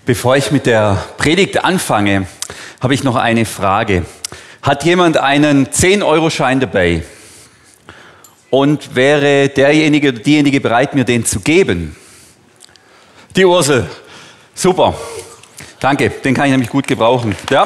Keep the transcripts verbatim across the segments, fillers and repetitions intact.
Bevor ich mit der Predigt anfange, habe ich noch eine Frage. Hat jemand einen zehn-Euro-Schein dabei? Und wäre derjenige oder diejenige bereit, mir den zu geben? Die Ursel. Super. Danke, den kann ich nämlich gut gebrauchen. Ja.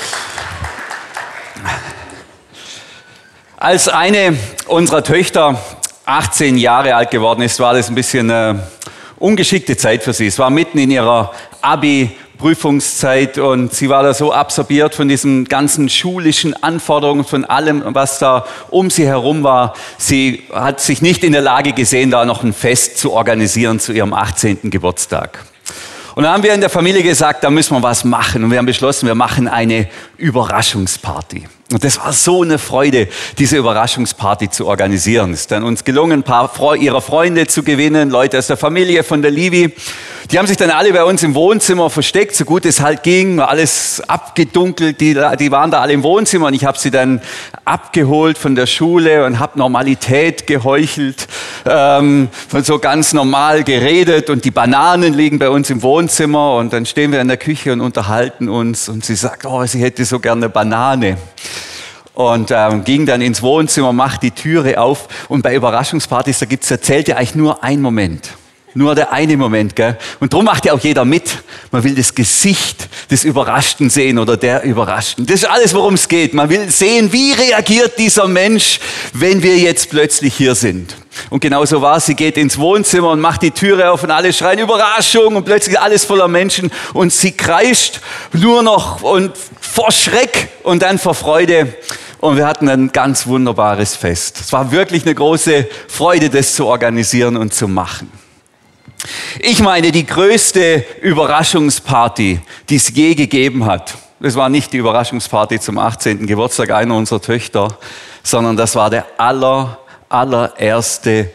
Als eine unserer Töchter achtzehn Jahre alt geworden ist, war das ein bisschen eine ungeschickte Zeit für sie. Es war mitten in ihrer Abi-Prüfungszeit und sie war da so absorbiert von diesen ganzen schulischen Anforderungen, von allem, was da um sie herum war. Sie hat sich nicht in der Lage gesehen, da noch ein Fest zu organisieren zu ihrem achtzehnten Geburtstag. Und dann haben wir in der Familie gesagt, da müssen wir was machen. Und wir haben beschlossen, wir machen eine Überraschungsparty. Und das war so eine Freude, diese Überraschungsparty zu organisieren. Es ist dann uns gelungen, ein paar ihrer Freunde zu gewinnen, Leute aus der Familie von der Livi. Die haben sich dann alle bei uns im Wohnzimmer versteckt, so gut es halt ging, war alles abgedunkelt. Die, die waren da alle im Wohnzimmer und ich habe sie dann abgeholt von der Schule und habe Normalität geheuchelt, ähm, so ganz normal geredet. Und die Bananen liegen bei uns im Wohnzimmer und dann stehen wir in der Küche und unterhalten uns. Und sie sagt, oh, sie hätte so gerne eine Banane. Und ähm, ging dann ins Wohnzimmer, macht die Türe auf. Und bei Überraschungspartys, da gibt's, da zählt ja eigentlich nur ein Moment. Nur der eine Moment, gell? Und darum macht ja auch jeder mit. Man will das Gesicht des Überraschten sehen oder der Überraschten. Das ist alles, worum es geht. Man will sehen, wie reagiert dieser Mensch, wenn wir jetzt plötzlich hier sind. Und genau so war es. Sie geht ins Wohnzimmer und macht die Türe auf und alle schreien Überraschung und plötzlich alles voller Menschen. Und sie kreischt nur noch und vor Schreck und dann vor Freude. Und wir hatten ein ganz wunderbares Fest. Es war wirklich eine große Freude, das zu organisieren und zu machen. Ich meine, die größte Überraschungsparty, die es je gegeben hat, das war nicht die Überraschungsparty zum achtzehnten Geburtstag einer unserer Töchter, sondern das war der aller, allererste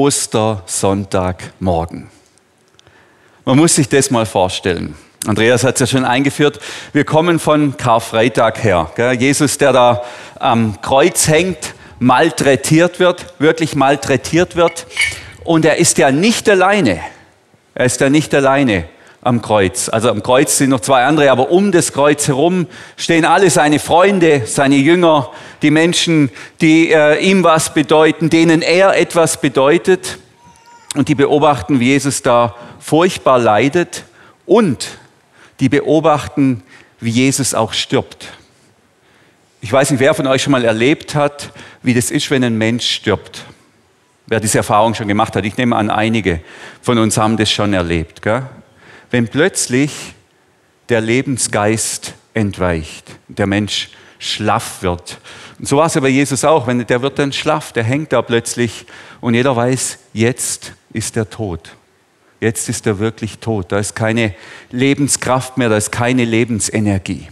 Ostersonntagmorgen. Man muss sich das mal vorstellen. Andreas hat es ja schon eingeführt. Wir kommen von Karfreitag her. Gell? Jesus, der da am Kreuz hängt, malträtiert wird, wirklich malträtiert wird. Und er ist ja nicht alleine. Er ist ja nicht alleine am Kreuz. Also am Kreuz sind noch zwei andere, aber um das Kreuz herum stehen alle seine Freunde, seine Jünger, die Menschen, die äh, ihm was bedeuten, denen er etwas bedeutet. Und die beobachten, wie Jesus da furchtbar leidet. Und die beobachten, wie Jesus auch stirbt. Ich weiß nicht, wer von euch schon mal erlebt hat, wie das ist, wenn ein Mensch stirbt. Wer diese Erfahrung schon gemacht hat, ich nehme an, einige von uns haben das schon erlebt. Gell? Wenn plötzlich der Lebensgeist entweicht, der Mensch schlaff wird. Und so war es ja bei Jesus auch, wenn, der wird dann schlaff, der hängt da plötzlich und jeder weiß, jetzt ist er tot. Jetzt ist er wirklich tot. Da ist keine Lebenskraft mehr, da ist keine Lebensenergie.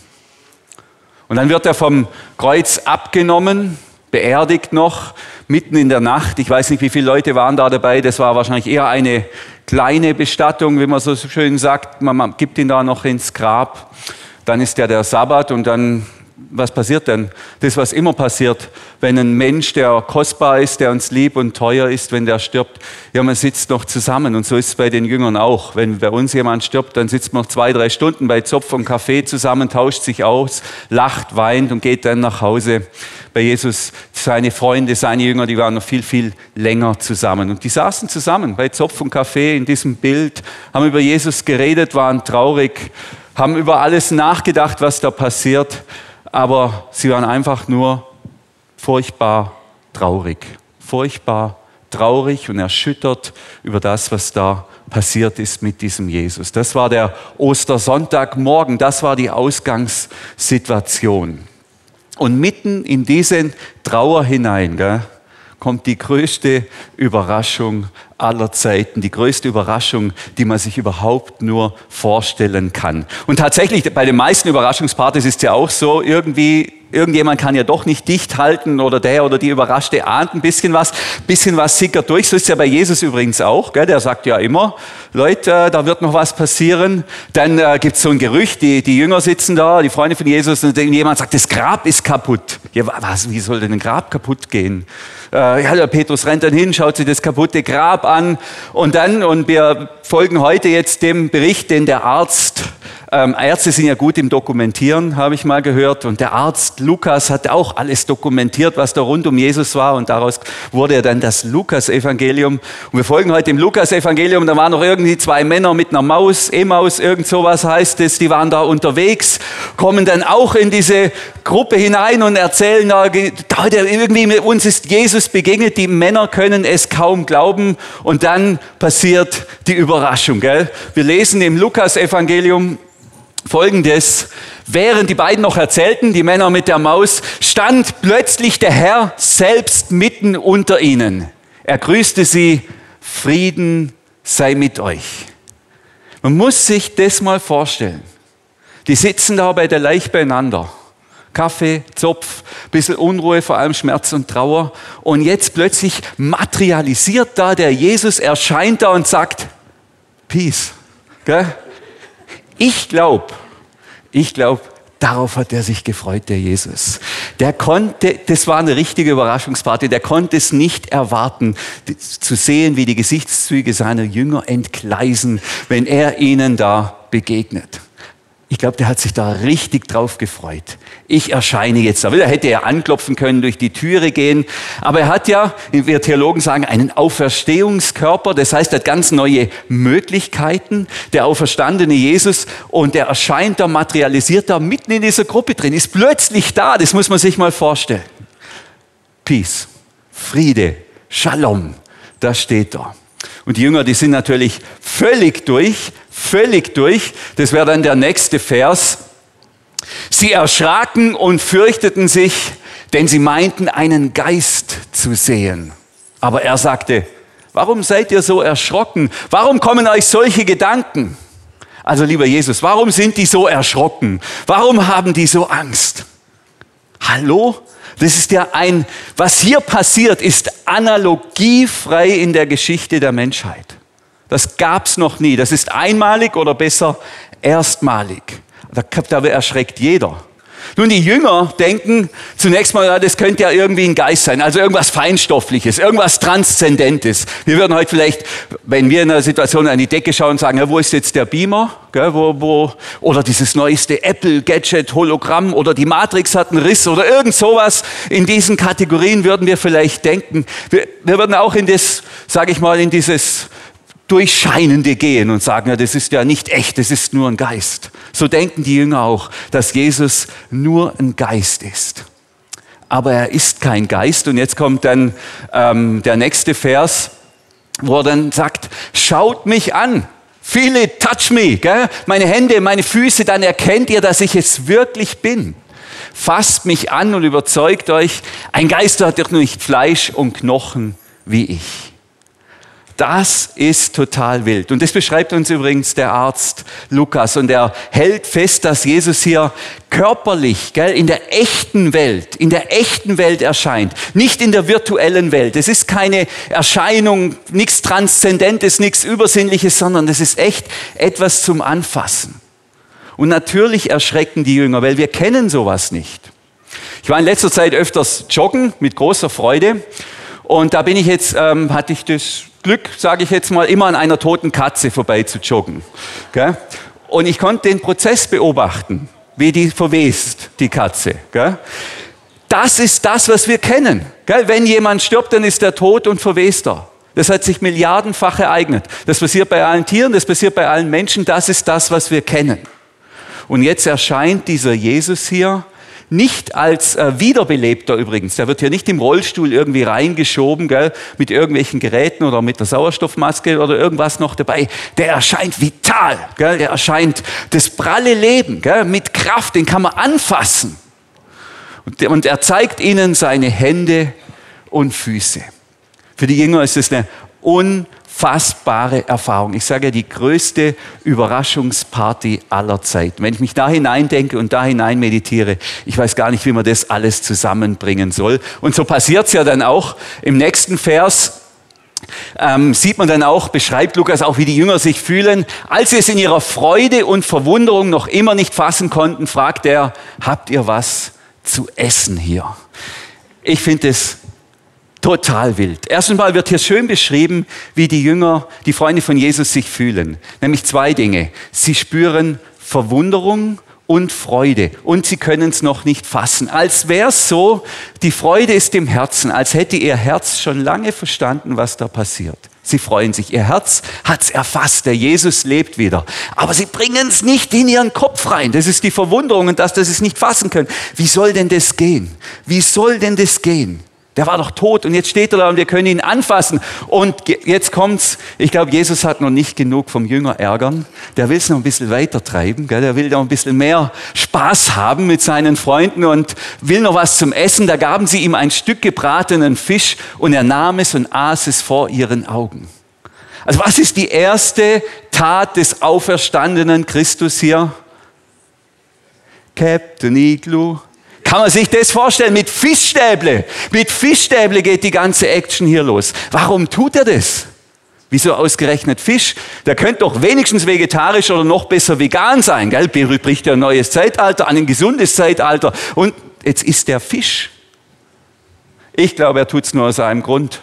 Und dann wird er vom Kreuz abgenommen, beerdigt noch, mitten in der Nacht. Ich weiß nicht, wie viele Leute waren da dabei. Das war wahrscheinlich eher eine kleine Bestattung, wie man so schön sagt. Man gibt ihn da noch ins Grab. Dann ist ja der Sabbat und dann, was passiert denn? Das, was immer passiert, wenn ein Mensch, der kostbar ist, der uns lieb und teuer ist, wenn der stirbt, ja, man sitzt noch zusammen. Und so ist es bei den Jüngern auch. Wenn bei uns jemand stirbt, dann sitzt man noch zwei, drei Stunden bei Zopf und Kaffee zusammen, tauscht sich aus, lacht, weint und geht dann nach Hause. Bei Jesus, seine Freunde, seine Jünger, die waren noch viel, viel länger zusammen. Und die saßen zusammen bei Zopf und Kaffee in diesem Bild, haben über Jesus geredet, waren traurig, haben über alles nachgedacht, was da passiert. Aber sie waren einfach nur furchtbar traurig. Furchtbar traurig und erschüttert über das, was da passiert ist mit diesem Jesus. Das war der Ostersonntagmorgen, das war die Ausgangssituation. Und mitten in diesen Trauer hinein, gell, kommt die größte Überraschung aller Zeiten, die größte Überraschung, die man sich überhaupt nur vorstellen kann. Und tatsächlich, bei den meisten Überraschungspartys ist es ja auch so, irgendwie, irgendjemand kann ja doch nicht dicht halten oder der oder die Überraschte ahnt ein bisschen was, bisschen was sickert durch. So ist es ja bei Jesus übrigens auch, gell? Der sagt ja immer, Leute, da wird noch was passieren. Dann äh, gibt es so ein Gerücht, die, die Jünger sitzen da, die Freunde von Jesus, und jemand sagt, das Grab ist kaputt. Ja, was, wie soll denn ein Grab kaputt gehen? Äh, ja, der Petrus rennt dann hin, schaut sich das kaputte Grab Grab an und dann, und wir folgen heute jetzt dem Bericht, den der Arzt, ähm, Ärzte sind ja gut im Dokumentieren, habe ich mal gehört, und der Arzt Lukas hat auch alles dokumentiert, was da rund um Jesus war, und daraus wurde ja dann das Lukas-Evangelium. Und wir folgen heute dem Lukas-Evangelium, da waren noch irgendwie zwei Männer mit einer Maus, Emaus, irgend sowas heißt es, die waren da unterwegs, kommen dann auch in diese Gruppe hinein und erzählen, da, irgendwie mit uns ist Jesus begegnet, die Männer können es kaum glauben, und dann passiert die Überraschung. Gell? Wir lesen im Lukas-Evangelium Folgendes: Während die beiden noch erzählten, die Männer mit der Maus, stand plötzlich der Herr selbst mitten unter ihnen. Er grüßte sie: Frieden sei mit euch. Man muss sich das mal vorstellen. Die sitzen da bei der Leiche beieinander. Kaffee, Zopf, bisschen Unruhe, vor allem Schmerz und Trauer. Und jetzt plötzlich materialisiert da der Jesus, erscheint da und sagt: Peace. Gell? Ich glaube, ich glaube, darauf hat er sich gefreut, der Jesus. Der konnte, das war eine richtige Überraschungsparty, der konnte es nicht erwarten, zu sehen, wie die Gesichtszüge seiner Jünger entgleisen, wenn er ihnen da begegnet. Ich glaube, der hat sich da richtig drauf gefreut. Ich erscheine jetzt da. Er hätte ja anklopfen können, durch die Türe gehen. Aber er hat ja, wir Theologen sagen, einen Auferstehungskörper. Das heißt, er hat ganz neue Möglichkeiten. Der auferstandene Jesus. Und der erscheint da, materialisiert da mitten in dieser Gruppe drin. Ist plötzlich da. Das muss man sich mal vorstellen. Peace, Friede, Shalom. Das steht da. Und die Jünger, die sind natürlich völlig durch, völlig durch. Das wäre dann der nächste Vers. Sie erschraken und fürchteten sich, denn sie meinten, einen Geist zu sehen. Aber er sagte: Warum seid ihr so erschrocken? Warum kommen euch solche Gedanken? Also lieber Jesus, warum sind die so erschrocken? Warum haben die so Angst? Hallo? Das ist ja ein, was hier passiert, ist analogiefrei in der Geschichte der Menschheit. Das gab es noch nie. Das ist einmalig oder besser erstmalig. Da, da erschreckt jeder. Nun, die Jünger denken zunächst mal, ja, das könnte ja irgendwie ein Geist sein, also irgendwas Feinstoffliches, irgendwas Transzendentes. Wir würden heute vielleicht, wenn wir in einer Situation an die Decke schauen, sagen, ja, wo ist jetzt der Beamer? Gell, wo, wo, oder dieses neueste Apple-Gadget, Hologramm, oder die Matrix hat einen Riss oder irgend sowas. In diesen Kategorien würden wir vielleicht denken. Wir, wir würden auch in das, sage ich mal, in dieses Durchscheinende gehen und sagen, ja, das ist ja nicht echt, das ist nur ein Geist. So denken die Jünger auch, dass Jesus nur ein Geist ist. Aber er ist kein Geist. Und jetzt kommt dann ähm, der nächste Vers, wo er dann sagt: Schaut mich an, feel it, touch me, gell? Meine Hände, meine Füße, dann erkennt ihr, dass ich es wirklich bin. Fasst mich an und überzeugt euch, ein Geist hat doch nicht Fleisch und Knochen wie ich. Das ist total wild. Und das beschreibt uns übrigens der Arzt Lukas. Und er hält fest, dass Jesus hier körperlich, gell, in der echten Welt, in der echten Welt erscheint. Nicht in der virtuellen Welt. Es ist keine Erscheinung, nichts Transzendentes, nichts Übersinnliches, sondern es ist echt etwas zum Anfassen. Und natürlich erschrecken die Jünger, weil wir kennen sowas nicht. Ich war in letzter Zeit öfters joggen, mit großer Freude. Und da bin ich jetzt, ähm, hatte ich das Glück, sage ich jetzt mal, immer an einer toten Katze vorbei zu joggen. Gell? Und ich konnte den Prozess beobachten, wie die verwest, die Katze. Gell? Das ist das, was wir kennen. Gell? Wenn jemand stirbt, dann ist er tot und verwest er. Das hat sich milliardenfach ereignet. Das passiert bei allen Tieren, das passiert bei allen Menschen. Das ist das, was wir kennen. Und jetzt erscheint dieser Jesus hier, nicht als äh, Wiederbelebter übrigens. Der wird hier nicht im Rollstuhl irgendwie reingeschoben, gell, mit irgendwelchen Geräten oder mit der Sauerstoffmaske oder irgendwas noch dabei. Der erscheint vital, gell, der erscheint das pralle Leben, gell, mit Kraft, den kann man anfassen. Und, und er zeigt ihnen seine Hände und Füße. Für die Jünger ist es eine unfassbare Erfahrung. Ich sage ja, die größte Überraschungsparty aller Zeiten. Wenn ich mich da hineindenke und da hinein meditiere, ich weiß gar nicht, wie man das alles zusammenbringen soll. Und so passiert es ja dann auch. Im nächsten Vers ähm, sieht man dann auch, beschreibt Lukas auch, wie die Jünger sich fühlen. Als sie es in ihrer Freude und Verwunderung noch immer nicht fassen konnten, fragt er: Habt ihr was zu essen hier? Ich finde es total wild. Erstens mal wird hier schön beschrieben, wie die Jünger, die Freunde von Jesus sich fühlen. Nämlich zwei Dinge. Sie spüren Verwunderung und Freude und sie können es noch nicht fassen. Als wäre es so, die Freude ist im Herzen, als hätte ihr Herz schon lange verstanden, was da passiert. Sie freuen sich, ihr Herz hat es erfasst, der Jesus lebt wieder. Aber sie bringen es nicht in ihren Kopf rein. Das ist die Verwunderung und dass das es nicht fassen können. Wie soll denn das gehen? Wie soll denn das gehen? Der war doch tot und jetzt steht er da und wir können ihn anfassen. Und jetzt kommt's, ich glaube, Jesus hat noch nicht genug vom Jünger ärgern. Der will es noch ein bisschen weiter treiben. Gell? Der will noch ein bisschen mehr Spaß haben mit seinen Freunden und will noch was zum Essen. Da gaben sie ihm ein Stück gebratenen Fisch und er nahm es und aß es vor ihren Augen. Also was ist die erste Tat des auferstandenen Christus hier? Captain Igloo. Kann man sich das vorstellen? Mit Fischstäble. Mit Fischstäble geht die ganze Action hier los. Warum tut er das? Wieso ausgerechnet Fisch? Der könnte doch wenigstens vegetarisch oder noch besser vegan sein. Gell? Bricht ja ein neues Zeitalter an, ein gesundes Zeitalter. Und jetzt isst der Fisch. Ich glaube, er tut es nur aus einem Grund.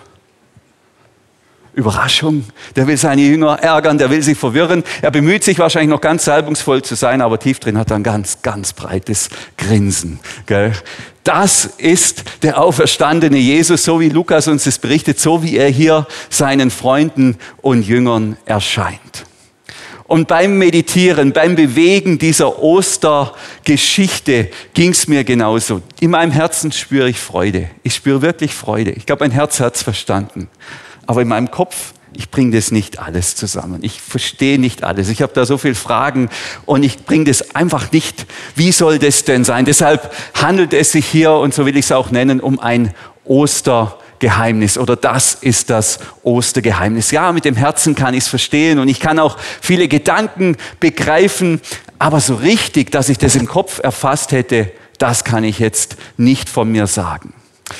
Überraschung, der will seine Jünger ärgern, der will sie verwirren. Er bemüht sich wahrscheinlich noch ganz salbungsvoll zu sein, aber tief drin hat er ein ganz, ganz breites Grinsen. Gell? Das ist der auferstandene Jesus, so wie Lukas uns das berichtet, so wie er hier seinen Freunden und Jüngern erscheint. Und beim Meditieren, beim Bewegen dieser Ostergeschichte ging es mir genauso. In meinem Herzen spüre ich Freude. Ich spüre wirklich Freude. Ich glaube, mein Herz hat es verstanden. Aber in meinem Kopf, ich bringe das nicht alles zusammen. Ich verstehe nicht alles. Ich habe da so viele Fragen und ich bringe das einfach nicht. Wie soll das denn sein? Deshalb handelt es sich hier, und so will ich es auch nennen, um ein Ostergeheimnis. Oder das ist das Ostergeheimnis. Ja, mit dem Herzen kann ich es verstehen und ich kann auch viele Gedanken begreifen. Aber so richtig, dass ich das im Kopf erfasst hätte, das kann ich jetzt nicht von mir sagen.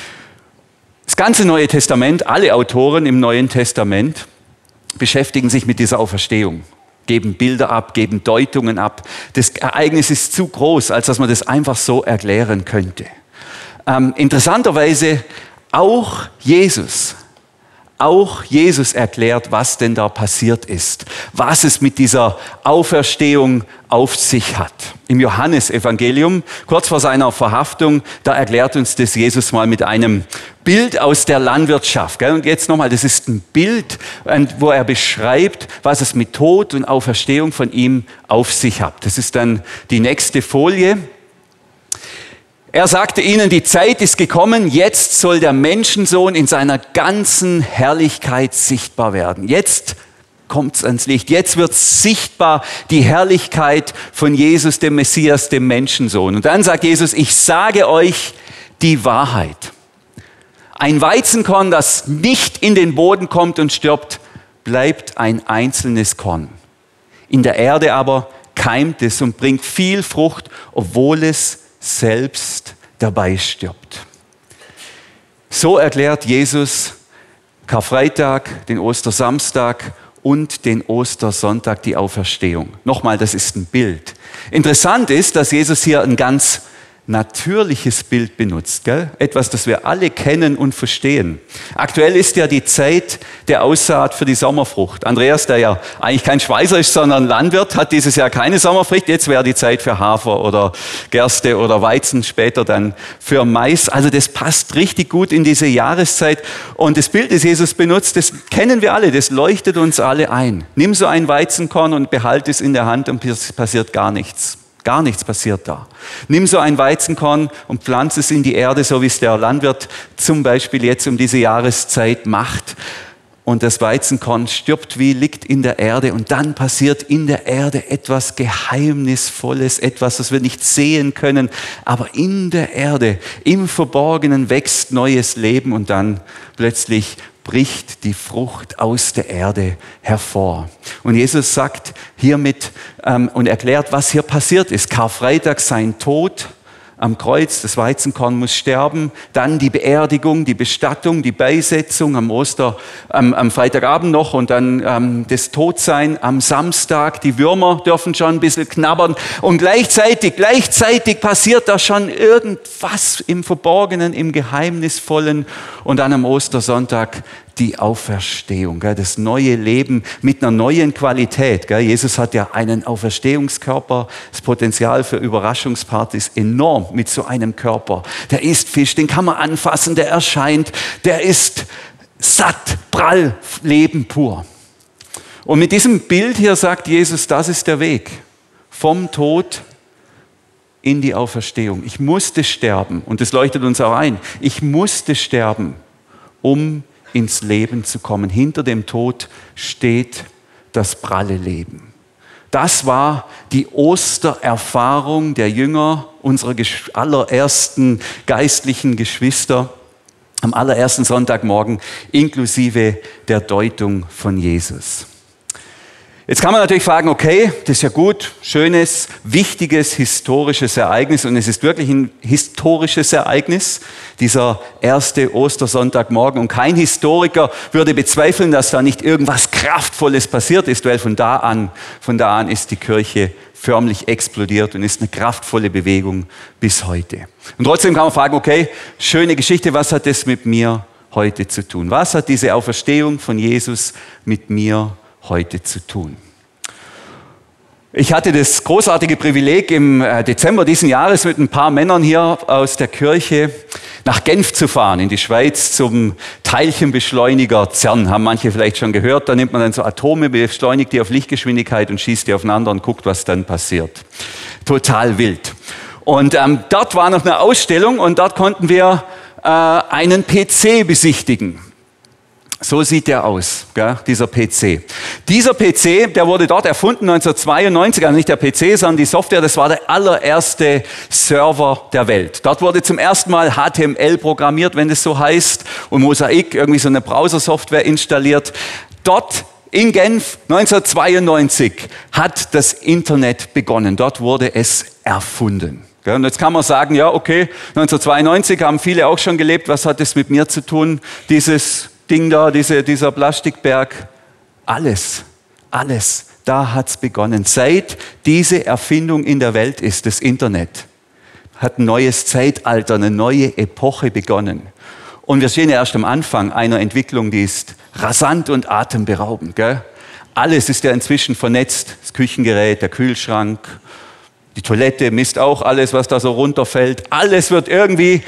Das ganze Neue Testament, alle Autoren im Neuen Testament beschäftigen sich mit dieser Auferstehung, geben Bilder ab, geben Deutungen ab. Das Ereignis ist zu groß, als dass man das einfach so erklären könnte. Ähm, interessanterweise auch Jesus, auch Jesus erklärt, was denn da passiert ist, was es mit dieser Auferstehung auf sich hat. Im Johannesevangelium, kurz vor seiner Verhaftung, da erklärt uns das Jesus mal mit einem Bild aus der Landwirtschaft. Und jetzt nochmal, das ist ein Bild, wo er beschreibt, was es mit Tod und Auferstehung von ihm auf sich hat. Das ist dann die nächste Folie. Er sagte ihnen, die Zeit ist gekommen, jetzt soll der Menschensohn in seiner ganzen Herrlichkeit sichtbar werden. Jetzt kommt es ans Licht, jetzt wird sichtbar die Herrlichkeit von Jesus, dem Messias, dem Menschensohn. Und dann sagt Jesus, ich sage euch die Wahrheit. Ein Weizenkorn, das nicht in den Boden kommt und stirbt, bleibt ein einzelnes Korn. In der Erde aber keimt es und bringt viel Frucht, obwohl es selbst dabei stirbt. So erklärt Jesus Karfreitag, den Ostersamstag und den Ostersonntag die Auferstehung. Nochmal, das ist ein Bild. Interessant ist, dass Jesus hier ein ganz natürliches Bild benutzt, gell? Etwas, das wir alle kennen und verstehen. Aktuell ist ja die Zeit der Aussaat für die Sommerfrucht. Andreas, der ja eigentlich kein Schweißer ist, sondern Landwirt, hat dieses Jahr keine Sommerfrucht. Jetzt wäre die Zeit für Hafer oder Gerste oder Weizen, später dann für Mais. Also das passt richtig gut in diese Jahreszeit. Und das Bild, das Jesus benutzt, das kennen wir alle, das leuchtet uns alle ein. Nimm so ein Weizenkorn und behalte es in der Hand und passiert gar nichts. Gar nichts passiert da. Nimm so ein Weizenkorn und pflanze es in die Erde, so wie es der Landwirt zum Beispiel jetzt um diese Jahreszeit macht. Und das Weizenkorn stirbt wie, liegt in der Erde. Und dann passiert in der Erde etwas Geheimnisvolles, etwas, das wir nicht sehen können. Aber in der Erde, im Verborgenen wächst neues Leben und dann plötzlich bricht die Frucht aus der Erde hervor. Und Jesus sagt hiermit ähm, und erklärt, was hier passiert ist. Karfreitag sein Tod, am Kreuz, das Weizenkorn muss sterben, dann die Beerdigung, die Bestattung, die Beisetzung am Oster, am, am Freitagabend noch und dann ähm, das Todsein am Samstag, die Würmer dürfen schon ein bisschen knabbern und gleichzeitig, gleichzeitig passiert da schon irgendwas im Verborgenen, im Geheimnisvollen und dann am Ostersonntag die Auferstehung, das neue Leben mit einer neuen Qualität. Jesus hat ja einen Auferstehungskörper, das Potenzial für Überraschungspartys ist enorm mit so einem Körper. Der isst Fisch, den kann man anfassen, der erscheint, der ist satt, prall, Leben pur. Und mit diesem Bild hier sagt Jesus, das ist der Weg vom Tod in die Auferstehung. Ich musste sterben und das leuchtet uns auch ein. Ich musste sterben, um ins Leben zu kommen. Hinter dem Tod steht das pralle Leben. Das war die Ostererfahrung der Jünger, unserer allerersten geistlichen Geschwister, am allerersten Sonntagmorgen, inklusive der Deutung von Jesus. Jetzt kann man natürlich fragen, okay, das ist ja gut, schönes, wichtiges, historisches Ereignis und es ist wirklich ein historisches Ereignis, dieser erste Ostersonntagmorgen und kein Historiker würde bezweifeln, dass da nicht irgendwas Kraftvolles passiert ist, weil von da an, von da an ist die Kirche förmlich explodiert und ist eine kraftvolle Bewegung bis heute. Und trotzdem kann man fragen, okay, schöne Geschichte, was hat das mit mir heute zu tun? Was hat diese Auferstehung von Jesus mit mir heute zu tun? Ich hatte das großartige Privileg, im Dezember diesen Jahres mit ein paar Männern hier aus der Kirche nach Genf zu fahren, in die Schweiz zum Teilchenbeschleuniger CERN. Haben manche vielleicht schon gehört. Da nimmt man dann so Atome, beschleunigt die auf Lichtgeschwindigkeit und schießt die aufeinander und guckt, was dann passiert. Total wild. Und ähm, dort war noch eine Ausstellung und dort konnten wir äh, einen P C besichtigen. So sieht der aus, gell, dieser P C. Dieser P C, der wurde dort erfunden neunzehnhundertzweiundneunzig, also nicht der P C, sondern die Software, das war der allererste Server der Welt. Dort wurde zum ersten Mal H T M L programmiert, wenn es so heißt, und Mosaik, irgendwie so eine Browser-Software installiert. Dort in Genf neunzehnhundertzweiundneunzig hat das Internet begonnen. Dort wurde es erfunden. Und jetzt kann man sagen, ja, okay, neunzehnhundertzweiundneunzig haben viele auch schon gelebt. Was hat das mit mir zu tun, dieses Ding da, diese, dieser Plastikberg? Alles, alles, da hat's begonnen. Seit diese Erfindung in der Welt ist, das Internet, hat ein neues Zeitalter, eine neue Epoche begonnen. Und wir stehen ja erst am Anfang einer Entwicklung, die ist rasant und atemberaubend. Gell? Alles ist ja inzwischen vernetzt, das Küchengerät, der Kühlschrank, die Toilette misst auch alles, was da so runterfällt. Alles wird irgendwie,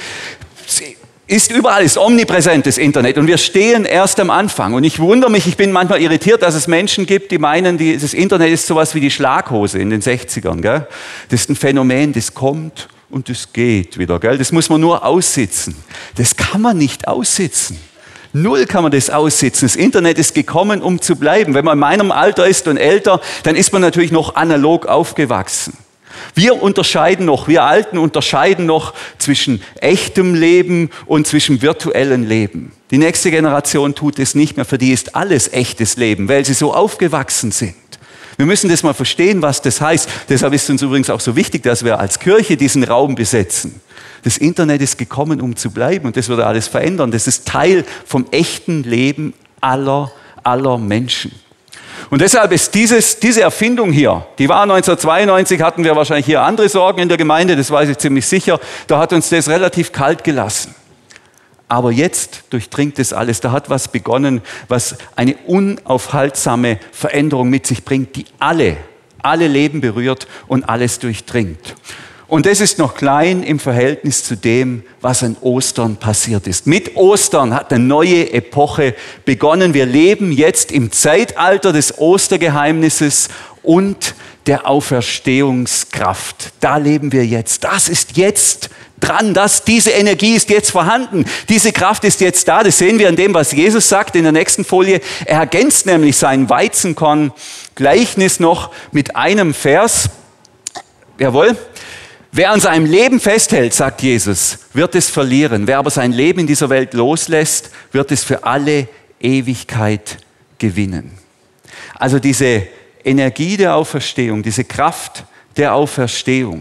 ist überall, ist omnipräsent, das Internet. Und wir stehen erst am Anfang. Und ich wundere mich, ich bin manchmal irritiert, dass es Menschen gibt, die meinen, die, das Internet ist sowas wie die Schlaghose in den sechzigern. Gell? Das ist ein Phänomen, das kommt und das geht wieder. Gell? Das muss man nur aussitzen. Das kann man nicht aussitzen. Null kann man das aussitzen. Das Internet ist gekommen, um zu bleiben. Wenn man in meinem Alter ist und älter, dann ist man natürlich noch analog aufgewachsen. Wir unterscheiden noch, wir Alten unterscheiden noch zwischen echtem Leben und zwischen virtuellem Leben. Die nächste Generation tut es nicht mehr, für die ist alles echtes Leben, weil sie so aufgewachsen sind. Wir müssen das mal verstehen, was das heißt. Deshalb ist es uns übrigens auch so wichtig, dass wir als Kirche diesen Raum besetzen. Das Internet ist gekommen, um zu bleiben und das würde alles verändern. Das ist Teil vom echten Leben aller, aller Menschen. Und deshalb ist dieses, diese Erfindung hier, die war neunzehnhundertzweiundneunzig, hatten wir wahrscheinlich hier andere Sorgen in der Gemeinde, das weiß ich ziemlich sicher, da hat uns das relativ kalt gelassen. Aber jetzt durchdringt es alles, da hat was begonnen, was eine unaufhaltsame Veränderung mit sich bringt, die alle, alle Leben berührt und alles durchdringt. Und das ist noch klein im Verhältnis zu dem, was an Ostern passiert ist. Mit Ostern hat eine neue Epoche begonnen. Wir leben jetzt im Zeitalter des Ostergeheimnisses und der Auferstehungskraft. Da leben wir jetzt. Das ist jetzt dran. Das, diese Energie ist jetzt vorhanden. Diese Kraft ist jetzt da. Das sehen wir an dem, was Jesus sagt in der nächsten Folie. Er ergänzt nämlich sein Weizenkorn-Gleichnis noch mit einem Vers. Jawohl. Wer an seinem Leben festhält, sagt Jesus, wird es verlieren. Wer aber sein Leben in dieser Welt loslässt, wird es für alle Ewigkeit gewinnen. Also diese Energie der Auferstehung, diese Kraft der Auferstehung,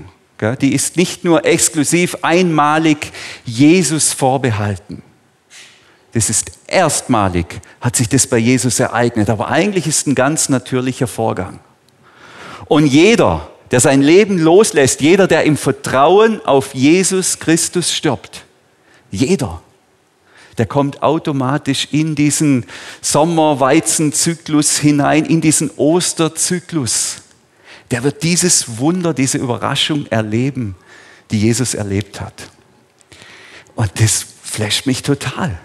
Die ist nicht nur exklusiv einmalig Jesus vorbehalten. Das ist erstmalig, hat sich das bei Jesus ereignet. Aber eigentlich ist es ein ganz natürlicher Vorgang. Und jeder, der sein Leben loslässt, jeder, der im Vertrauen auf Jesus Christus stirbt, jeder, der kommt automatisch in diesen Sommer-Weizen-Zyklus hinein, in diesen Osterzyklus. Der wird dieses Wunder, diese Überraschung erleben, die Jesus erlebt hat. Und das flasht mich total.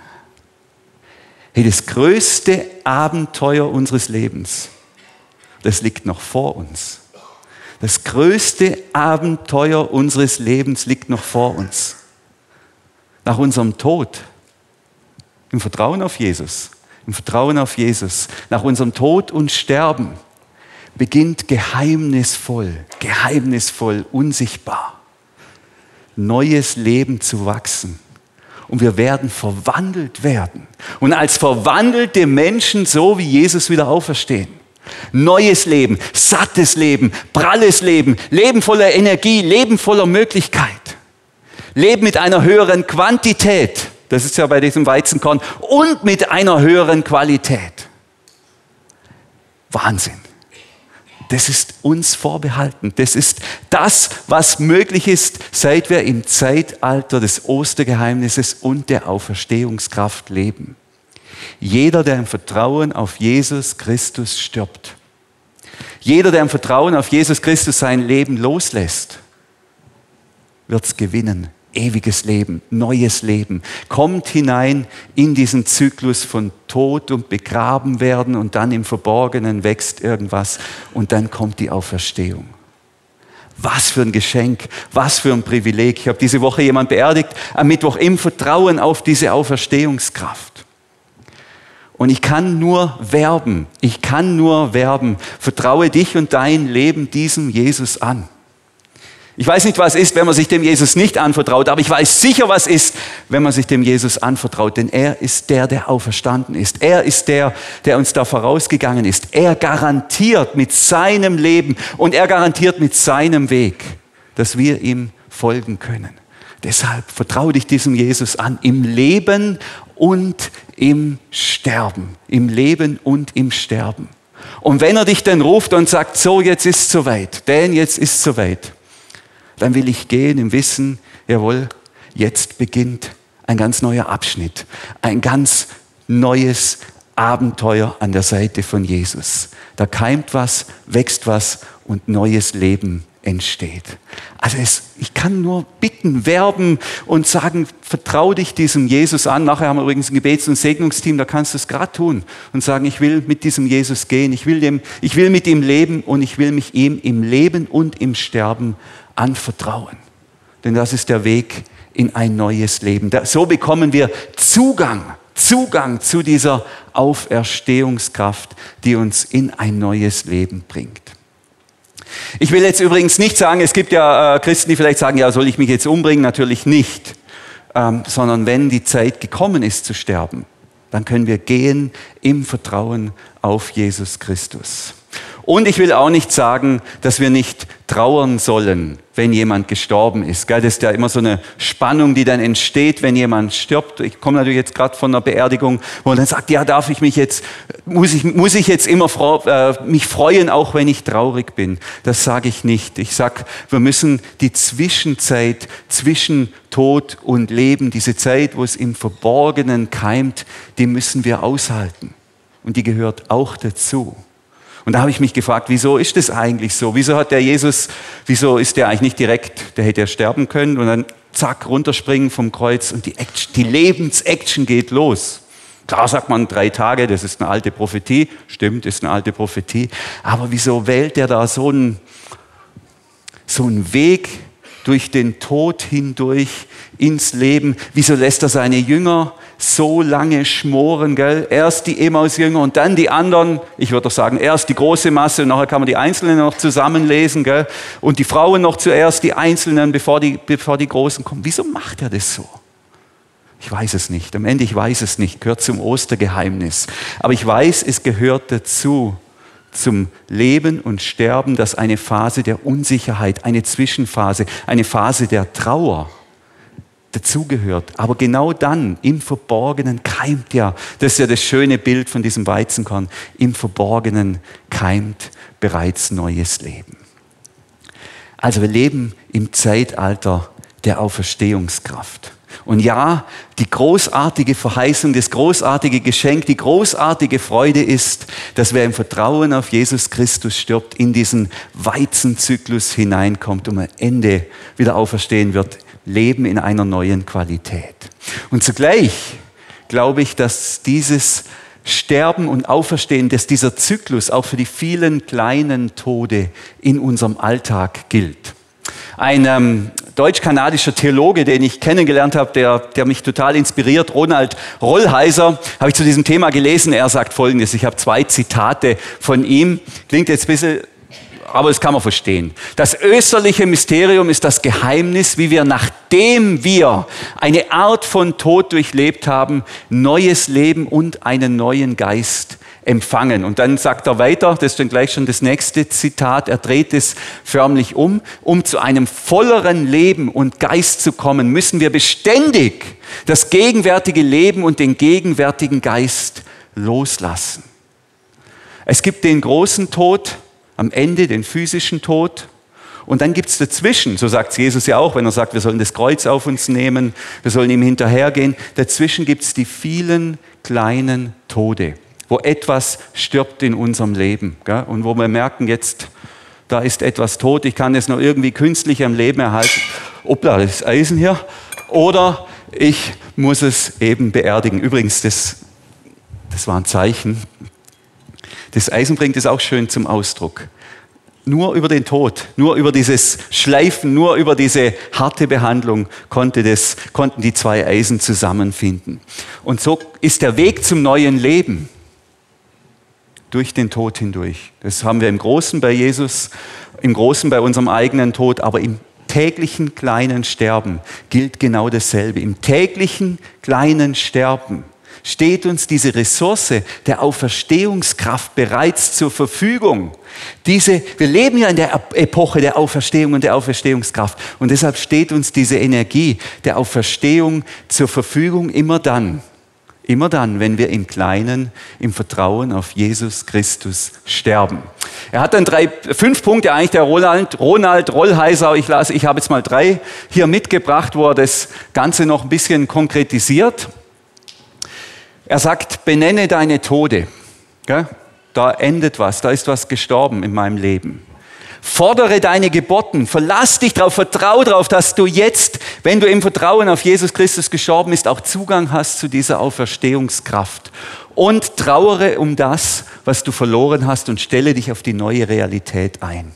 Hey, das größte Abenteuer unseres Lebens, das liegt noch vor uns. Das größte Abenteuer unseres Lebens liegt noch vor uns. Nach unserem Tod, im Vertrauen auf Jesus, im Vertrauen auf Jesus, nach unserem Tod und Sterben, beginnt geheimnisvoll, geheimnisvoll, unsichtbar, neues Leben zu wachsen. Und wir werden verwandelt werden. Und als verwandelte Menschen so wie Jesus wieder auferstehen. Neues Leben, sattes Leben, pralles Leben, Leben voller Energie, Leben voller Möglichkeit. Leben mit einer höheren Quantität. Das ist ja bei diesem Weizenkorn. Und mit einer höheren Qualität. Wahnsinn. Das ist uns vorbehalten. Das ist das, was möglich ist, seit wir im Zeitalter des Ostergeheimnisses und der Auferstehungskraft leben. Jeder, der im Vertrauen auf Jesus Christus stirbt, jeder, der im Vertrauen auf Jesus Christus sein Leben loslässt, wird es gewinnen. Ewiges Leben, neues Leben, kommt hinein in diesen Zyklus von Tod und begraben werden und dann im Verborgenen wächst irgendwas und dann kommt die Auferstehung. Was für ein Geschenk, was für ein Privileg. Ich habe diese Woche jemanden beerdigt, am Mittwoch im Vertrauen auf diese Auferstehungskraft. Und ich kann nur werben, ich kann nur werben, vertraue dich und dein Leben diesem Jesus an. Ich weiß nicht, was ist, wenn man sich dem Jesus nicht anvertraut, aber ich weiß sicher, was ist, wenn man sich dem Jesus anvertraut, denn er ist der, der auferstanden ist. Er ist der, der uns da vorausgegangen ist. Er garantiert mit seinem Leben und er garantiert mit seinem Weg, dass wir ihm folgen können. Deshalb vertraue dich diesem Jesus an, im Leben und im Sterben. Im Leben und im Sterben. Und wenn er dich dann ruft und sagt, so, jetzt ist es soweit, denn jetzt ist es soweit, dann will ich gehen im Wissen, jawohl, jetzt beginnt ein ganz neuer Abschnitt, ein ganz neues Abenteuer an der Seite von Jesus. Da keimt was, wächst was und neues Leben entsteht. Also es, ich kann nur bitten, werben und sagen, vertrau dich diesem Jesus an. Nachher haben wir übrigens ein Gebets- und Segnungsteam, da kannst du es gerade tun und sagen, ich will mit diesem Jesus gehen, ich will, dem, ich will mit ihm leben und ich will mich ihm im Leben und im Sterben anvertrauen. Denn das ist der Weg in ein neues Leben. So bekommen wir Zugang, Zugang zu dieser Auferstehungskraft, die uns in ein neues Leben bringt. Ich will jetzt übrigens nicht sagen, es gibt ja äh, Christen, die vielleicht sagen, ja, soll ich mich jetzt umbringen? Natürlich nicht. Ähm, sondern wenn die Zeit gekommen ist zu sterben, dann können wir gehen im Vertrauen auf Jesus Christus. Und ich will auch nicht sagen, dass wir nicht trauern sollen, wenn jemand gestorben ist. Das ist ja immer so eine Spannung, die dann entsteht, wenn jemand stirbt. Ich komme natürlich jetzt gerade von einer Beerdigung, wo man dann sagt, ja, darf ich mich jetzt, muss ich, muss ich jetzt immer äh, mich freuen, auch wenn ich traurig bin. Das sage ich nicht. Ich sage, wir müssen die Zwischenzeit zwischen Tod und Leben, diese Zeit, wo es im Verborgenen keimt, die müssen wir aushalten. Und die gehört auch dazu. Und da habe ich mich gefragt, wieso ist das eigentlich so? Wieso hat der Jesus, wieso ist der eigentlich nicht direkt, der hätte ja sterben können und dann zack, runterspringen vom Kreuz und die, Action, die Lebensaction geht los. Klar sagt man drei Tage, das ist eine alte Prophetie, stimmt, ist eine alte Prophetie. Aber wieso wählt der da so einen, so einen Weg durch den Tod hindurch ins Leben? Wieso lässt er seine Jünger so lange schmoren, gell? Erst die Emmaus-Jünger und dann die anderen. Ich würde doch sagen, erst die große Masse und nachher kann man die Einzelnen noch zusammenlesen, gell? Und die Frauen noch zuerst, die Einzelnen, bevor die, bevor die Großen kommen. Wieso macht er das so? Ich weiß es nicht. Am Ende, ich weiß es nicht. Gehört zum Ostergeheimnis. Aber ich weiß, es gehört dazu, zum Leben und Sterben, das eine Phase der Unsicherheit, eine Zwischenphase, eine Phase der Trauer dazugehört. Aber genau dann, im Verborgenen keimt ja, das ist ja das schöne Bild von diesem Weizenkorn, im Verborgenen keimt bereits neues Leben. Also wir leben im Zeitalter der Auferstehungskraft. Und ja, die großartige Verheißung, das großartige Geschenk, die großartige Freude ist, dass wer im Vertrauen auf Jesus Christus stirbt, in diesen Weizenzyklus hineinkommt und am Ende wieder auferstehen wird, Leben in einer neuen Qualität. Und zugleich glaube ich, dass dieses Sterben und Auferstehen, dass dieser Zyklus auch für die vielen kleinen Tode in unserem Alltag gilt. Ein ähm, deutsch-kanadischer Theologe, den ich kennengelernt habe, der, der mich total inspiriert, Ronald Rolheiser, habe ich zu diesem Thema gelesen. Er sagt Folgendes, ich habe zwei Zitate von ihm, klingt jetzt ein bisschen, aber das kann man verstehen. Das österliche Mysterium ist das Geheimnis, wie wir, nachdem wir eine Art von Tod durchlebt haben, neues Leben und einen neuen Geist empfangen. Und dann sagt er weiter, das ist dann gleich schon das nächste Zitat, er dreht es förmlich um, um zu einem volleren Leben und Geist zu kommen, müssen wir beständig das gegenwärtige Leben und den gegenwärtigen Geist loslassen. Es gibt den großen Tod, am Ende den physischen Tod, und dann gibt es dazwischen, so sagt Jesus ja auch, wenn er sagt, wir sollen das Kreuz auf uns nehmen, wir sollen ihm hinterhergehen, dazwischen gibt es die vielen kleinen Tode, wo etwas stirbt in unserem Leben, gell? Und wo wir merken, jetzt, da ist etwas tot, ich kann es noch irgendwie künstlich am Leben erhalten. Hoppla, das ist Eisen hier. Oder ich muss es eben beerdigen. Übrigens, das, das war ein Zeichen. Das Eisen bringt es auch schön zum Ausdruck. Nur über den Tod, nur über dieses Schleifen, nur über diese harte Behandlung konnte das, konnten die zwei Eisen zusammenfinden. Und so ist der Weg zum neuen Leben durch den Tod hindurch. Das haben wir im Großen bei Jesus, im Großen bei unserem eigenen Tod, aber im täglichen kleinen Sterben gilt genau dasselbe. Im täglichen kleinen Sterben steht uns diese Ressource der Auferstehungskraft bereits zur Verfügung. Diese, wir leben ja in der Epoche der Auferstehung und der Auferstehungskraft und deshalb steht uns diese Energie der Auferstehung zur Verfügung immer dann, Immer dann, wenn wir im Kleinen, im Vertrauen auf Jesus Christus sterben. Er hat dann drei, fünf Punkte eigentlich, der Ronald, Ronald Rolheiser, ich, las, ich habe jetzt mal drei hier mitgebracht, wo er das Ganze noch ein bisschen konkretisiert. Er sagt, benenne deine Tode. Gell? Da endet was, da ist was gestorben in meinem Leben. Fordere deine Geboten, verlass dich darauf, vertraue darauf, dass du jetzt, wenn du im Vertrauen auf Jesus Christus gestorben bist, auch Zugang hast zu dieser Auferstehungskraft. Und trauere um das, was du verloren hast und stelle dich auf die neue Realität ein.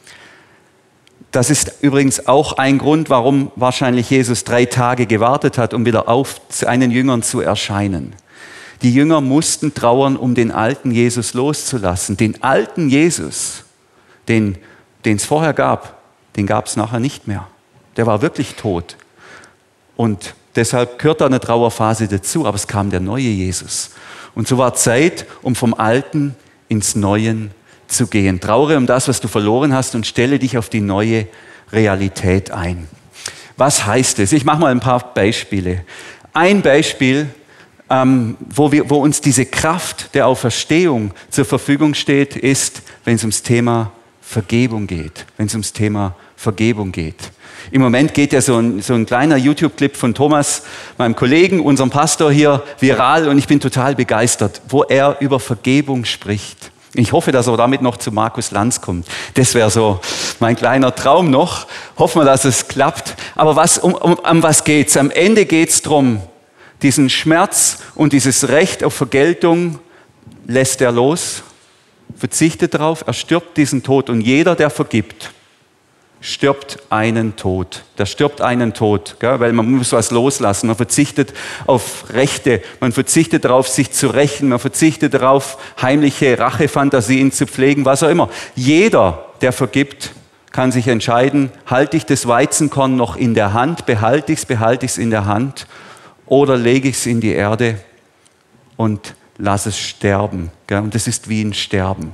Das ist übrigens auch ein Grund, warum wahrscheinlich Jesus drei Tage gewartet hat, um wieder auf seinen Jüngern zu erscheinen. Die Jünger mussten trauern, um den alten Jesus loszulassen. Den alten Jesus, den den es vorher gab, den gab es nachher nicht mehr. Der war wirklich tot. Und deshalb gehört da eine Trauerphase dazu, aber es kam der neue Jesus. Und so war Zeit, um vom Alten ins Neue zu gehen. Trauere um das, was du verloren hast und stelle dich auf die neue Realität ein. Was heißt es? Ich mache mal ein paar Beispiele. Ein Beispiel, ähm, wo, wir, wo uns diese Kraft der Auferstehung zur Verfügung steht, ist, wenn es ums Thema Vergebung geht, wenn es ums Thema Vergebung geht. Im Moment geht ja so ein, so ein kleiner YouTube-Clip von Thomas, meinem Kollegen, unserem Pastor hier, viral und ich bin total begeistert, wo er über Vergebung spricht. Ich hoffe, dass er damit noch zu Markus Lanz kommt. Das wäre so mein kleiner Traum noch. Hoffen wir, dass es klappt. Aber was, um, um, um was geht's? Am Ende geht's drum, diesen Schmerz und dieses Recht auf Vergeltung lässt er los. Verzichtet darauf, er stirbt diesen Tod und jeder, der vergibt, stirbt einen Tod. Der stirbt einen Tod, gell? Weil man muss was loslassen. Man verzichtet auf Rechte, man verzichtet darauf, sich zu rächen, man verzichtet darauf, heimliche Rachefantasien zu pflegen, was auch immer. Jeder, der vergibt, kann sich entscheiden, halte ich das Weizenkorn noch in der Hand, behalte ich es, behalte ich es in der Hand oder lege ich es in die Erde und lass es sterben. Und das ist wie ein Sterben.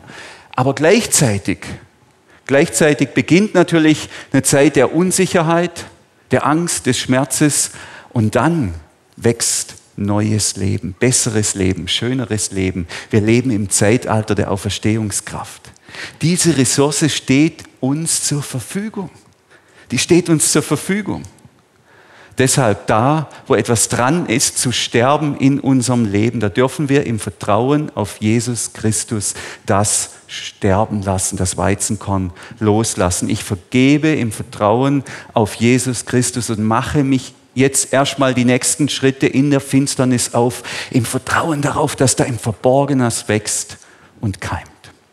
Aber gleichzeitig, gleichzeitig beginnt natürlich eine Zeit der Unsicherheit, der Angst, des Schmerzes und dann wächst neues Leben, besseres Leben, schöneres Leben. Wir leben im Zeitalter der Auferstehungskraft. Diese Ressource steht uns zur Verfügung. Die steht uns zur Verfügung. Deshalb da, wo etwas dran ist, zu sterben in unserem Leben, da dürfen wir im Vertrauen auf Jesus Christus das sterben lassen, das Weizenkorn loslassen. Ich vergebe im Vertrauen auf Jesus Christus und mache mich jetzt erstmal die nächsten Schritte in der Finsternis auf, im Vertrauen darauf, dass da im Verborgenen wächst und keimt.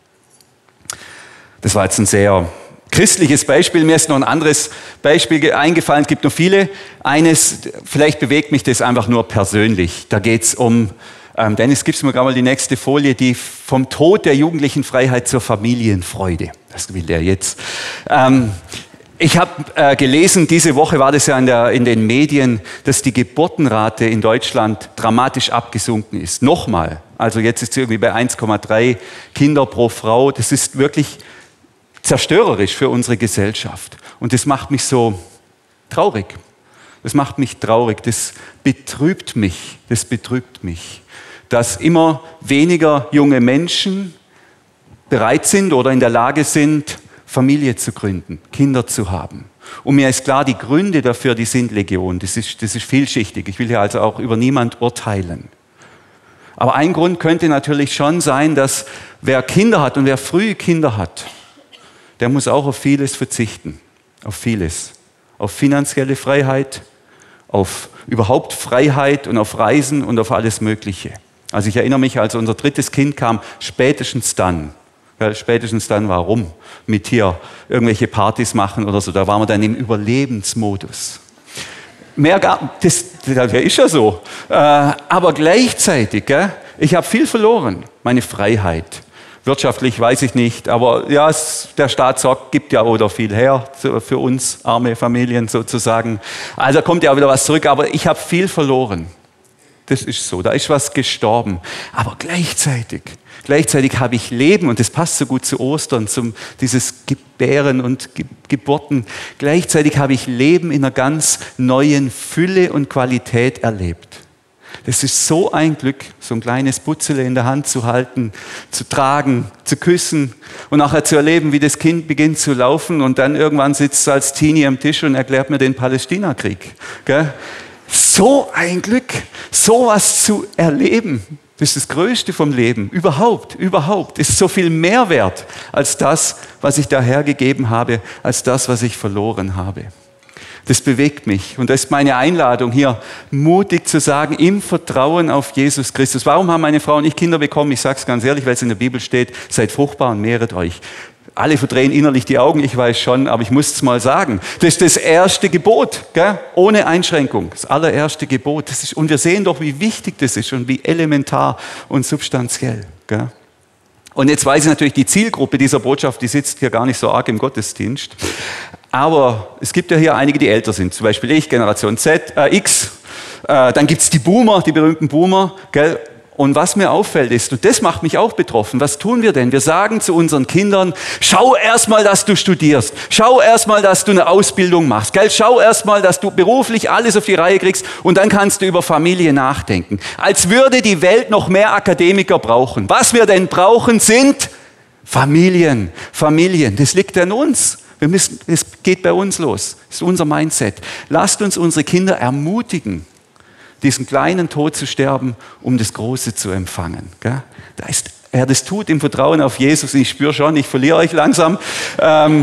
Das war jetzt ein sehr christliches Beispiel. Mir ist noch ein anderes Beispiel eingefallen. Es gibt noch viele. Eines, vielleicht bewegt mich das einfach nur persönlich. Da geht es um, ähm, Dennis, gibst du mir gerade mal die nächste Folie, die vom Tod der jugendlichen Freiheit zur Familienfreude. Das will der jetzt. Ähm, ich habe äh, gelesen, diese Woche war das ja in, der, in den Medien, dass die Geburtenrate in Deutschland dramatisch abgesunken ist. Nochmal. Also jetzt ist sie irgendwie bei eins Komma drei Kinder pro Frau. Das ist wirklich zerstörerisch für unsere Gesellschaft. Und das macht mich so traurig. Das macht mich traurig. Das betrübt mich. Das betrübt mich, dass immer weniger junge Menschen bereit sind oder in der Lage sind, Familie zu gründen, Kinder zu haben. Und mir ist klar, die Gründe dafür, die sind Legion. Das ist, das ist vielschichtig. Ich will hier also auch über niemand urteilen. Aber ein Grund könnte natürlich schon sein, dass wer Kinder hat und wer früh Kinder hat, der muss auch auf vieles verzichten, auf vieles, auf finanzielle Freiheit, auf überhaupt Freiheit und auf Reisen und auf alles Mögliche. Also ich erinnere mich, als unser drittes Kind kam, spätestens dann, ja, spätestens dann warum, mit hier irgendwelche Partys machen oder so, da waren wir dann im Überlebensmodus. Mehr gab, das, das ist ja so, äh, aber gleichzeitig, gell, ich habe viel verloren, meine Freiheit. Wirtschaftlich weiß ich nicht, aber ja, es, der Staat sorgt, gibt ja oder viel her für uns arme Familien sozusagen. Also kommt ja wieder was zurück, aber ich habe viel verloren. Das ist so, da ist was gestorben. Aber gleichzeitig, gleichzeitig habe ich Leben und das passt so gut zu Ostern, zum dieses Gebären und Ge- Geburten. Gleichzeitig habe ich Leben in einer ganz neuen Fülle und Qualität erlebt. Das ist so ein Glück, so ein kleines Putzele in der Hand zu halten, zu tragen, zu küssen und nachher zu erleben, wie das Kind beginnt zu laufen und dann irgendwann sitzt es als Teenie am Tisch und erklärt mir den Palästinakrieg. Gell? So ein Glück, sowas zu erleben, das ist das Größte vom Leben, überhaupt, überhaupt. Ist so viel mehr wert als das, was ich da hergegeben habe, als das, was ich verloren habe. Das bewegt mich und das ist meine Einladung hier, mutig zu sagen, im Vertrauen auf Jesus Christus. Warum haben meine Frau und ich Kinder bekommen? Ich sage es ganz ehrlich, weil es in der Bibel steht, seid fruchtbar und mehret euch. Alle verdrehen innerlich die Augen, ich weiß schon, aber ich muss es mal sagen. Das ist das erste Gebot, gell? Ohne Einschränkung, das allererste Gebot. Das ist, und wir sehen doch, wie wichtig das ist und wie elementar und substanziell. Gell? Und jetzt weiß ich natürlich, die Zielgruppe dieser Botschaft, die sitzt hier gar nicht so arg im Gottesdienst. Aber es gibt ja hier einige, die älter sind, zum Beispiel ich, Generation Z, äh, X. Äh, dann gibt es die Boomer, die berühmten Boomer. Gell? Und was mir auffällt ist, und das macht mich auch betroffen, was tun wir denn? Wir sagen zu unseren Kindern, schau erstmal, dass du studierst. Schau erstmal, dass du eine Ausbildung machst. Gell? Schau erstmal, dass du beruflich alles auf die Reihe kriegst und dann kannst du über Familie nachdenken. Als würde die Welt noch mehr Akademiker brauchen. Was wir denn brauchen, sind Familien. Familien, das liegt an uns. Wir müssen, es geht bei uns los. Das ist unser Mindset. Lasst uns unsere Kinder ermutigen, diesen kleinen Tod zu sterben, um das Große zu empfangen. Da ist, er das tut im Vertrauen auf Jesus. Ich spüre schon, ich verliere euch langsam. Ähm,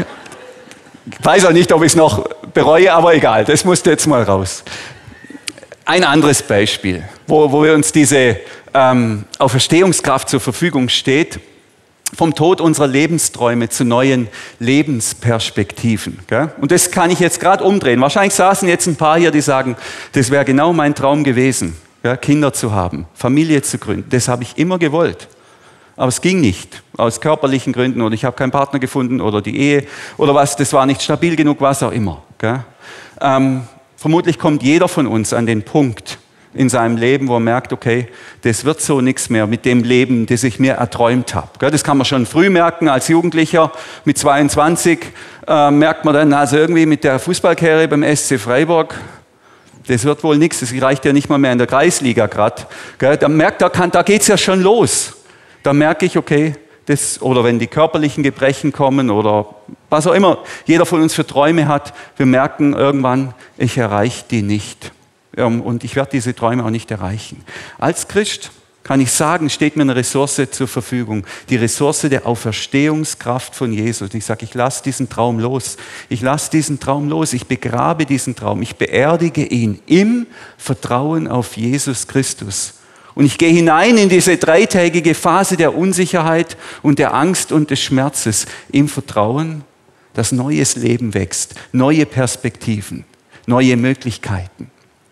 ich weiß auch nicht, ob ich es noch bereue, aber egal, das musste jetzt mal raus. Ein anderes Beispiel, wo, wo wir uns diese ähm, Auferstehungskraft zur Verfügung steht, vom Tod unserer Lebensträume zu neuen Lebensperspektiven. Gell? Und das kann ich jetzt gerade umdrehen. Wahrscheinlich saßen jetzt ein paar hier, die sagen, das wäre genau mein Traum gewesen, gell? Kinder zu haben, Familie zu gründen. Das habe ich immer gewollt. Aber es ging nicht, aus körperlichen Gründen oder ich habe keinen Partner gefunden oder die Ehe oder was, das war nicht stabil genug, was auch immer. Gell? Ähm, vermutlich kommt jeder von uns an den Punkt, in seinem Leben, wo er merkt, okay, das wird so nichts mehr mit dem Leben, das ich mir erträumt habe. Das kann man schon früh merken als Jugendlicher. Mit zweiundzwanzig äh, merkt man dann, also irgendwie mit der Fußballkarriere beim S C Freiburg, das wird wohl nichts, das reicht ja nicht mal mehr in der Kreisliga gerade. Da merkt er, da geht es ja schon los. Da merke ich, okay, das, oder wenn die körperlichen Gebrechen kommen oder was auch immer jeder von uns für Träume hat, wir merken irgendwann, ich erreiche die nicht. Und ich werde diese Träume auch nicht erreichen. Als Christ kann ich sagen, steht mir eine Ressource zur Verfügung. Die Ressource der Auferstehungskraft von Jesus. Und ich sage, ich lasse diesen Traum los. Ich lasse diesen Traum los. Ich begrabe diesen Traum. Ich beerdige ihn im Vertrauen auf Jesus Christus. Und ich gehe hinein in diese dreitägige Phase der Unsicherheit und der Angst und des Schmerzes im Vertrauen, dass neues Leben wächst, neue Perspektiven, neue Möglichkeiten.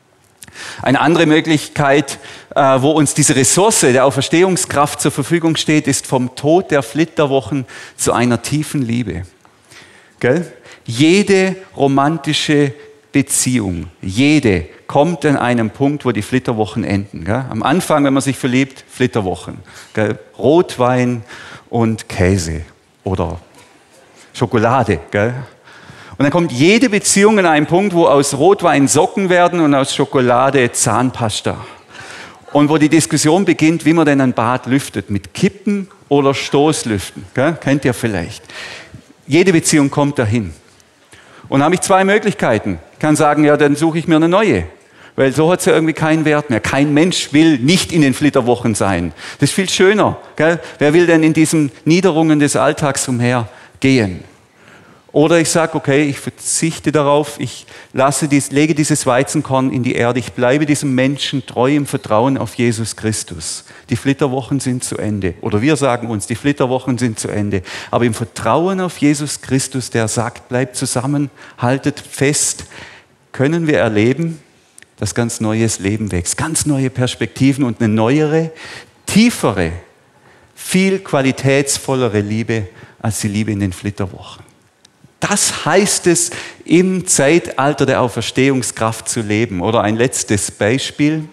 Eine andere Möglichkeit, wo uns diese Ressource der Auferstehungskraft zur Verfügung steht, ist vom Tod der Flitterwochen zu einer tiefen Liebe. Gell? Jede romantische Beziehung, jede kommt an einem Punkt, wo die Flitterwochen enden. Gell? Am Anfang, wenn man sich verliebt, Flitterwochen. Gell? Rotwein und Käse oder Schokolade. Gell? Und dann kommt jede Beziehung an einen Punkt, wo aus Rotwein Socken werden und aus Schokolade Zahnpasta. Und wo die Diskussion beginnt, wie man denn ein Bad lüftet, mit Kippen oder Stoßlüften. Gell? Kennt ihr vielleicht. Jede Beziehung kommt dahin. Und dann habe ich zwei Möglichkeiten. Ich kann sagen, ja, dann suche ich mir eine neue. Weil so hat es ja irgendwie keinen Wert mehr. Kein Mensch will nicht in den Flitterwochen sein. Das ist viel schöner. Gell? Wer will denn in diesen Niederungen des Alltags umhergehen? Oder ich sage, okay, ich verzichte darauf, ich lasse dies, lege dieses Weizenkorn in die Erde, ich bleibe diesem Menschen treu im Vertrauen auf Jesus Christus. Die Flitterwochen sind zu Ende. Oder wir sagen uns, die Flitterwochen sind zu Ende. Aber im Vertrauen auf Jesus Christus, der sagt, bleibt zusammen, haltet fest, können wir erleben, dass ganz neues Leben wächst, ganz neue Perspektiven und eine neuere, tiefere, viel qualitätsvollere Liebe als die Liebe in den Flitterwochen. Das heißt es, im Zeitalter der Auferstehungskraft zu leben. Oder ein letztes Beispiel.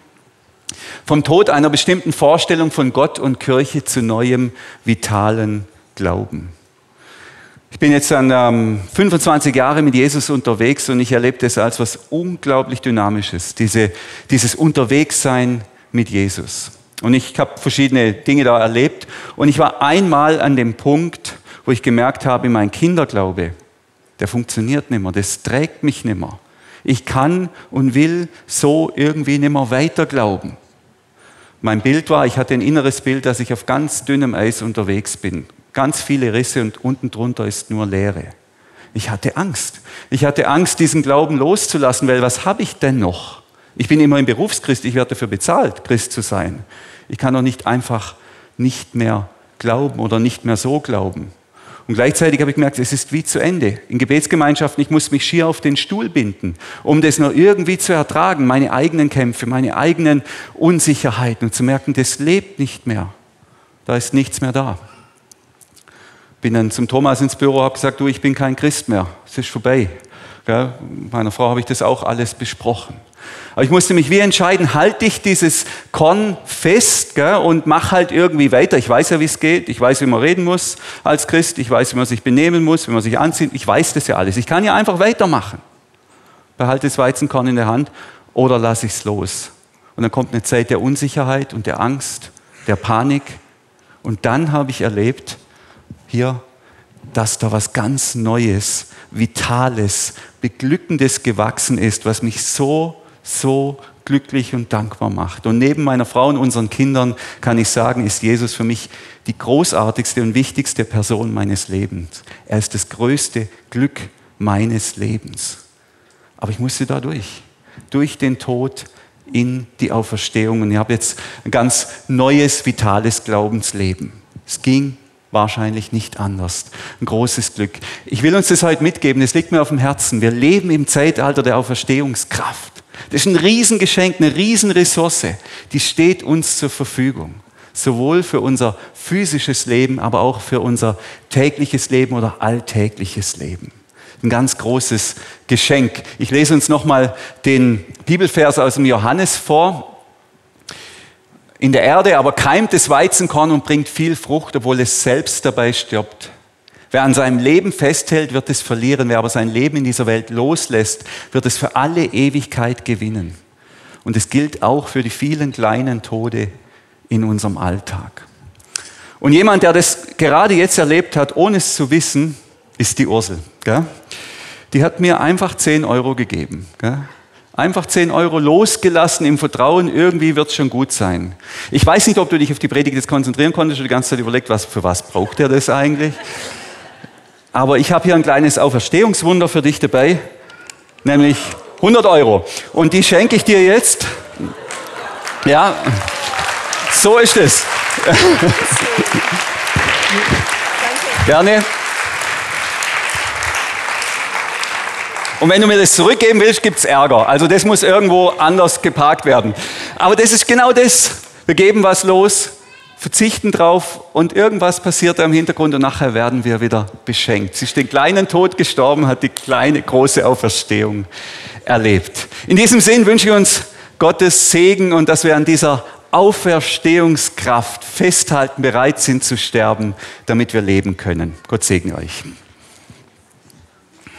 Vom Tod einer bestimmten Vorstellung von Gott und Kirche zu neuem, vitalen Glauben. Ich bin jetzt dann ähm, fünfundzwanzig Jahre mit Jesus unterwegs und ich erlebe das als was unglaublich Dynamisches. Diese, dieses Unterwegssein mit Jesus. Und ich habe verschiedene Dinge da erlebt. Und ich war einmal an dem Punkt, wo ich gemerkt habe, mein Kinderglaube, der funktioniert nicht mehr, das trägt mich nicht mehr. Ich kann und will so irgendwie nicht mehr weiter glauben. Mein Bild war, ich hatte ein inneres Bild, dass ich auf ganz dünnem Eis unterwegs bin. Ganz viele Risse und unten drunter ist nur Leere. Ich hatte Angst. Ich hatte Angst, diesen Glauben loszulassen, weil was habe ich denn noch? Ich bin immer ein Berufschrist, ich werde dafür bezahlt, Christ zu sein. Ich kann doch nicht einfach nicht mehr glauben oder nicht mehr so glauben. Und gleichzeitig habe ich gemerkt, es ist wie zu Ende. In Gebetsgemeinschaften, ich muss mich schier auf den Stuhl binden, um das nur irgendwie zu ertragen, meine eigenen Kämpfe, meine eigenen Unsicherheiten und zu merken, das lebt nicht mehr. Da ist nichts mehr da. Bin dann zum Thomas ins Büro, habe gesagt, du, ich bin kein Christ mehr, es ist vorbei. Gell? Meiner Frau habe ich das auch alles besprochen. Aber ich musste mich wie entscheiden, halte ich dieses Korn fest, gell, und mache halt irgendwie weiter. Ich weiß ja, wie es geht. Ich weiß, wie man reden muss als Christ. Ich weiß, wie man sich benehmen muss, wie man sich anzieht. Ich weiß das ja alles. Ich kann ja einfach weitermachen. Behalte das Weizenkorn in der Hand oder lasse ich es los. Und dann kommt eine Zeit der Unsicherheit und der Angst, der Panik. Und dann habe ich erlebt, hier, dass da was ganz Neues, Vitales, Beglückendes gewachsen ist, was mich so so glücklich und dankbar macht. Und neben meiner Frau und unseren Kindern kann ich sagen, ist Jesus für mich die großartigste und wichtigste Person meines Lebens. Er ist das größte Glück meines Lebens. Aber ich musste da durch, durch den Tod in die Auferstehung. Und ich habe jetzt ein ganz neues, vitales Glaubensleben. Es ging wahrscheinlich nicht anders. Ein großes Glück. Ich will uns das heute mitgeben, es liegt mir auf dem Herzen. Wir leben im Zeitalter der Auferstehungskraft. Das ist ein Riesengeschenk, eine Riesenressource, die steht uns zur Verfügung. Sowohl für unser physisches Leben, aber auch für unser tägliches Leben oder alltägliches Leben. Ein ganz großes Geschenk. Ich lese uns nochmal den Bibelvers aus dem Johannes vor. In der Erde aber keimt das Weizenkorn und bringt viel Frucht, obwohl es selbst dabei stirbt. Wer an seinem Leben festhält, wird es verlieren. Wer aber sein Leben in dieser Welt loslässt, wird es für alle Ewigkeit gewinnen. Und es gilt auch für die vielen kleinen Tode in unserem Alltag. Und jemand, der das gerade jetzt erlebt hat, ohne es zu wissen, ist die Ursel. Gell? Die hat mir einfach zehn Euro gegeben. Gell? Einfach zehn Euro losgelassen im Vertrauen, irgendwie wird es schon gut sein. Ich weiß nicht, ob du dich auf die Predigt jetzt konzentrieren konntest oder die ganze Zeit überlegt, was, für was braucht er das eigentlich? Aber ich habe hier ein kleines Auferstehungswunder für dich dabei, nämlich hundert Euro. Und die schenke ich dir jetzt. Ja, so ist es. Gerne. Und wenn du mir das zurückgeben willst, gibt es Ärger. Also das muss irgendwo anders geparkt werden. Aber das ist genau das. Wir geben was los, verzichten drauf und irgendwas passiert da im Hintergrund und nachher werden wir wieder beschenkt. Sie ist den kleinen Tod gestorben, hat die kleine, große Auferstehung erlebt. In diesem Sinn wünsche ich uns Gottes Segen und dass wir an dieser Auferstehungskraft festhalten, bereit sind zu sterben, damit wir leben können. Gott segne euch.